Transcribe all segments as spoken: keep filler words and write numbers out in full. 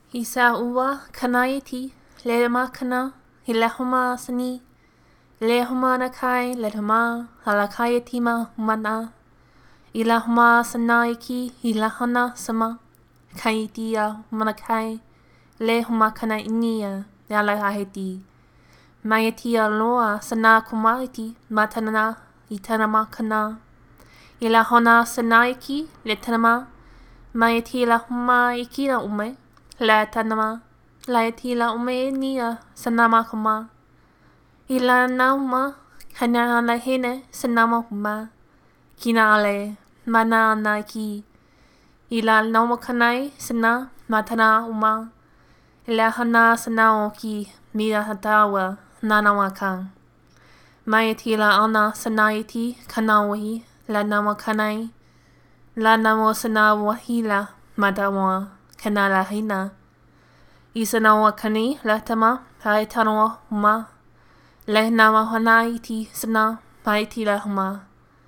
Isa uwa kanaiti lema kana hilahuma sani lehuma nakai lehuma halakayatima mana ilahuma sanaiki ilahana sama kaitia manakai lehuma kana inia yalahahiti mayatia loa sana kumaiti matanana itanama kana ilahona sanaiki letanama mayati lahuma ikira ume la tanama la yatila ume nia sanama kuma ila nauma hana la hene sanama huma kina ale mana na ki ila nauma kanai sana matana uma ila hana sanao ki mia hatawa nanawa kan mayatila ana sanayati kanawi la nama kanai la namo sanawa hila madawa kanala hina isanawa kani latama haitanawa huma lehnama hanaiti sana maiti la huma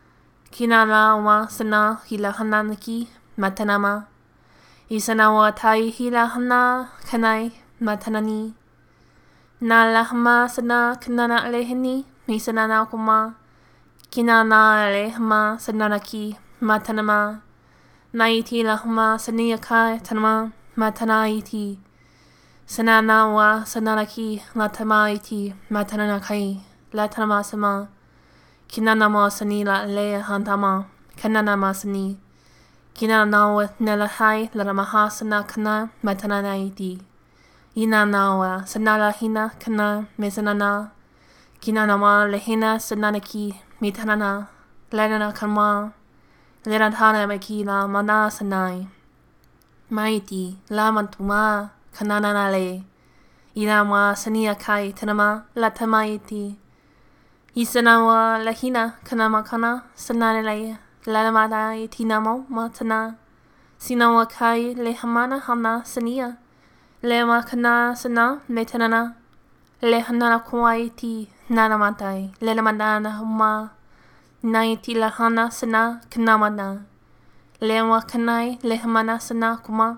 kinala wa sana hila hananaki matanama isanawa tai hila hana kanai matanani na lahma sana kanana lehni misanana kuma kinana lehma sananaki matanama naiti lahma saniaka tanama matanaiti sanana wa sananaki latamaiti matananakai latama sama kinanama sanila le hantama kananama sani kinanawa nelahai laramaha sana kana matananaiti inanawa sanala hina kana mesanana kinanama lehina sananaki mitanana lenana kama lenatana meki la mana sanai maiti la mantuma kanana le inama sania kai tanama latamaiti isanawa lahina kanama kana sanale lalamada itinamo matana sinawa kai lehamana hana sania lema kana sana metanana lehana kwaiti nanamatai lelamadana huma naiti lahana sana kanamana lewa kanai lehamana sana kuma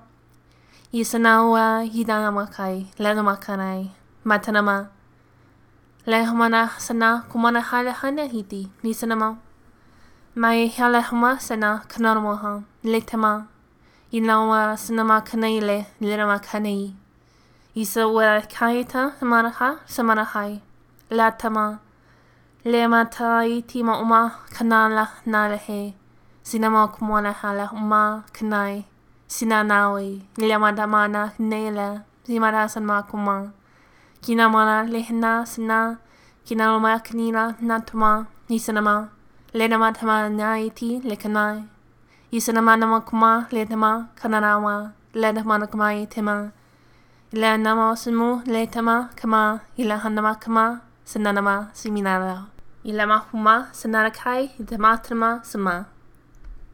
isanawa hidanamakai lenamakanai matanama lehamana sana kumana hala hana hiti nisanama mai halahama sana kanarmoha letama inawa sanama kanaile lenama kanai isa wa kaita samaraha samarahai latama lemata itima uma kanala nalehe sinama kumana hala uma kanai sinanawi nilamadamana nela simarasan kuma kinamana lehna sana kinalama kanila natuma nisanama lenamatama naiti lekanai isanama nama kuma letama kananawa lenamana kamai tema lenama simu letama kama ilahanama kama sananama siminara ilama huma sanarakai itamatama sama